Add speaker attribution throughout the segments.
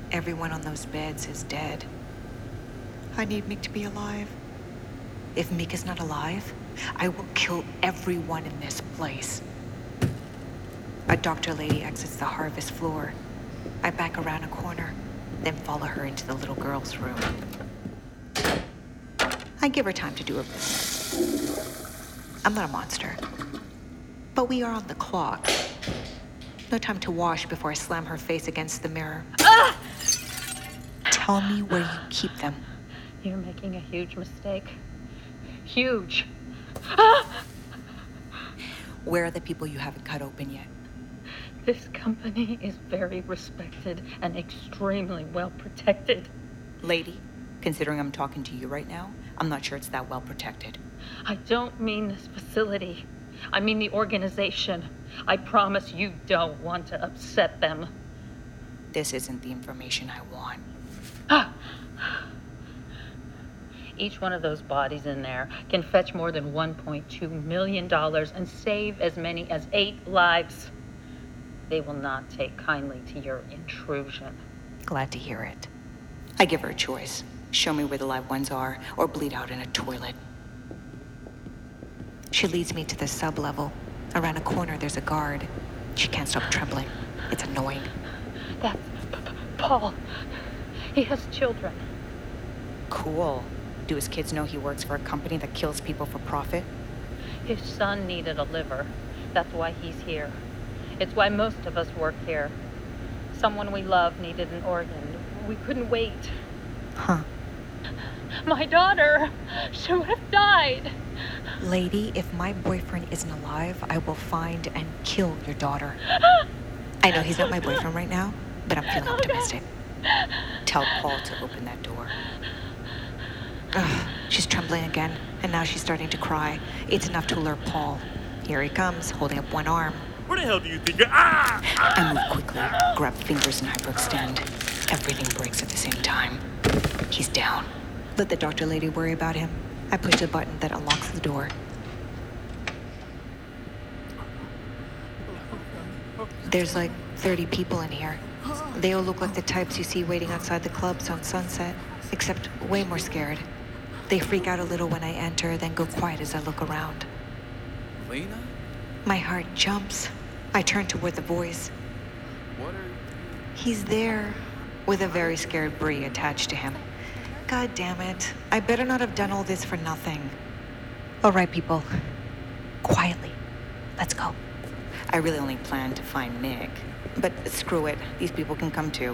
Speaker 1: Everyone on those beds is dead. I need Mick to be alive. If Mick is not alive, I will kill everyone in this place. A doctor lady exits the harvest floor. I back around a corner, then follow her into the little girl's room. I give her time to do her business. I'm not a monster. But we are on the clock. No time to wash before I slam her face against the mirror. Ah! Tell me where you keep them.
Speaker 2: You're making a huge mistake. Huge. Ah!
Speaker 1: Where are the people you haven't cut open yet?
Speaker 2: This company is very respected and extremely well protected.
Speaker 1: Lady, considering I'm talking to you right now, I'm not sure it's that well protected.
Speaker 2: I don't mean this facility. I mean the organization. I promise you don't want to upset them.
Speaker 1: This isn't the information I want.
Speaker 2: Ah! Each one of those bodies in there can fetch more than $1.2 million and save as many as 8 lives. They will not take kindly to your intrusion.
Speaker 1: Glad to hear it. I give her a choice. Show me where the live ones are, or bleed out in a toilet. She leads me to the sub-level. Around a corner, there's a guard. She can't stop trembling. It's annoying.
Speaker 2: That's Paul. He has children.
Speaker 1: Cool. Do his kids know he works for a company that kills people for profit?
Speaker 2: His son needed a liver. That's why he's here. It's why most of us work here. Someone we love needed an organ. We couldn't wait.
Speaker 1: Huh.
Speaker 2: My daughter, she would have died.
Speaker 1: Lady, if my boyfriend isn't alive, I will find and kill your daughter. I know he's not my boyfriend right now, but I'm feeling optimistic. Tell Paul to open that door. Ugh, she's trembling again, and now she's starting to cry. It's enough to alert Paul. Here he comes, holding up one arm.
Speaker 3: Where the hell do you think you're... Ah!
Speaker 1: I move quickly, grab fingers and hyperextend. Everything breaks at the same time. He's down. Let the doctor lady worry about him. I push the button that unlocks the door. There's like 30 people in here. They all look like the types you see waiting outside the clubs on Sunset, except way more scared. They freak out a little when I enter, then go quiet as I look around.
Speaker 4: Lena?
Speaker 1: My heart jumps. I turn toward the voice.
Speaker 4: What are...
Speaker 1: He's there, with a very scared Bree attached to him. God damn it. I better not have done all this for nothing. All right, people. Quietly. Let's go. I really only planned to find Nick. But screw it. These people can come too.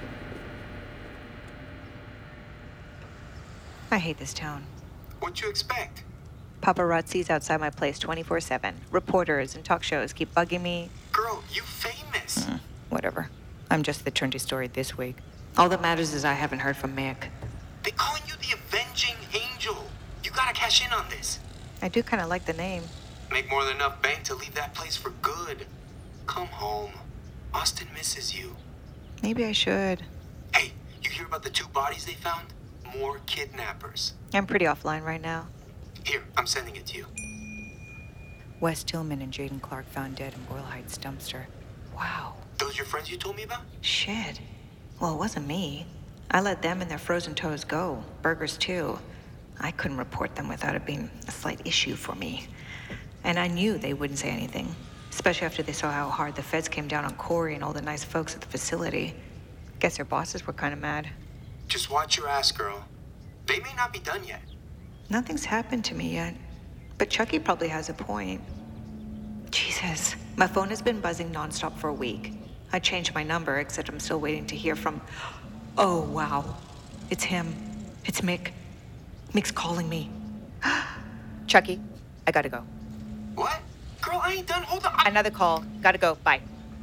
Speaker 1: I hate this town.
Speaker 5: What'd you expect?
Speaker 1: Paparazzis outside my place 24/7. Reporters and talk shows keep bugging me.
Speaker 5: Girl, you famous.
Speaker 1: Whatever. I'm just the trendy story this week. All that matters is I haven't heard from Mick.
Speaker 5: They're calling you the Avenging Angel. You gotta cash in on this.
Speaker 1: I do kind of like the name.
Speaker 5: Make more than enough bank to leave that place for good. Come home. Austin misses you.
Speaker 1: Maybe I should.
Speaker 5: Hey, you hear about the 2 bodies they found? More kidnappers.
Speaker 1: I'm pretty offline right now.
Speaker 5: Here, I'm sending it to you.
Speaker 1: Wes Tillman and Jaden Clark found dead in Boyle Heights dumpster. Wow.
Speaker 5: Those your friends you told me about?
Speaker 1: Shit. Well, it wasn't me. I let them and their frozen toes go. Burgers, too. I couldn't report them without it being a slight issue for me. And I knew they wouldn't say anything, especially after they saw how hard the feds came down on Corey and all the nice folks at the facility. Guess their bosses were kind of mad.
Speaker 5: Just watch your ass, girl. They may not be done yet.
Speaker 1: Nothing's happened to me yet, but Chucky probably has a point. Jesus, my phone has been buzzing nonstop for a week. I changed my number, except I'm still waiting to hear from... Oh, wow. It's him. It's Mick. Mick's calling me. Chucky, I gotta go.
Speaker 5: What? Girl, I ain't done. Hold on.
Speaker 1: Another call. Gotta go. Bye.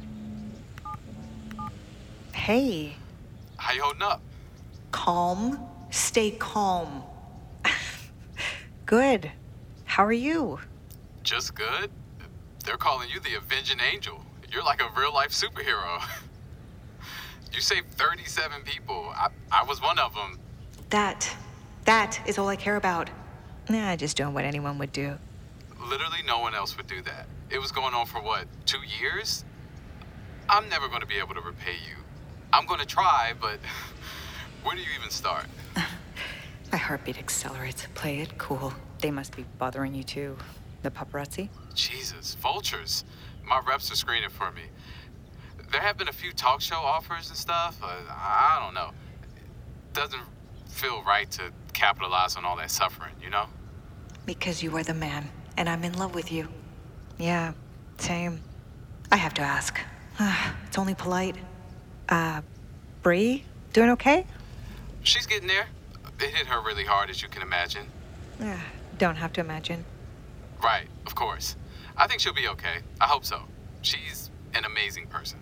Speaker 1: Hey.
Speaker 4: How you holding up?
Speaker 1: Calm. Stay calm. Good. How are you?
Speaker 4: Just good. They're calling you the Avenging Angel. You're like a real-life superhero. You saved 37 people. I was one of them.
Speaker 1: That is all I care about. Nah, I just doing what anyone would do.
Speaker 4: Literally no one else would do that. It was going on for what, 2 years? I'm never going to be able to repay you. I'm gonna try, but where do you even start?
Speaker 1: My heartbeat accelerates. Play it cool. They must be bothering you too. The paparazzi?
Speaker 4: Jesus, vultures. My reps are screening for me. There have been a few talk show offers and stuff. I don't know. It doesn't feel right to capitalize on all that suffering, you know?
Speaker 1: Because you are the man, and I'm in love with you. Yeah, same. I have to ask. It's only polite. Bree, doing okay?
Speaker 4: She's getting there. It hit her really hard, as you can imagine.
Speaker 1: Don't have to imagine.
Speaker 4: Right, of course. I think she'll be okay. I hope so. She's an amazing person.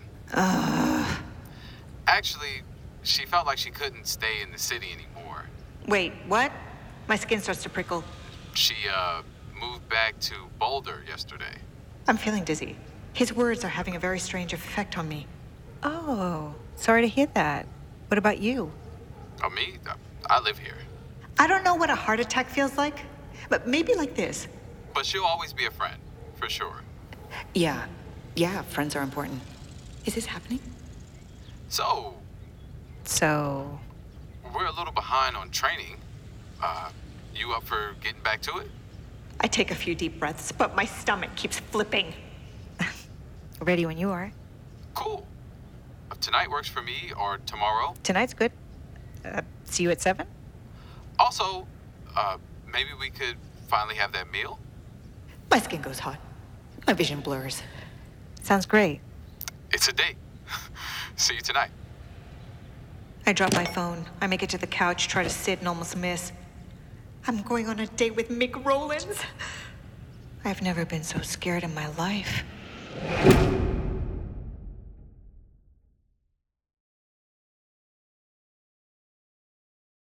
Speaker 4: Actually, she felt like she couldn't stay in the city anymore.
Speaker 1: Wait, what? My skin starts to prickle.
Speaker 4: She, moved back to Boulder yesterday.
Speaker 1: I'm feeling dizzy. His words are having a very strange effect on me. Oh, sorry to hear that. What about you?
Speaker 4: Oh, me? I live here.
Speaker 1: I don't know what a heart attack feels like, but maybe like this.
Speaker 4: But she'll always be a friend, for sure.
Speaker 1: Yeah, friends are important. Is this happening?
Speaker 4: So, we're a little behind on training. You up for getting back to it?
Speaker 1: I take a few deep breaths, but my stomach keeps flipping. Ready when you are.
Speaker 4: Cool. Tonight works for me, or tomorrow.
Speaker 1: Tonight's good. See you at 7?
Speaker 4: Also, maybe we could finally have that meal?
Speaker 1: My skin goes hot. My vision blurs. Sounds great.
Speaker 4: It's a date. See you tonight.
Speaker 1: I drop my phone. I make it to the couch, try to sit and almost miss. I'm going on a date with Mick Rowlands. I've never been so scared in my life.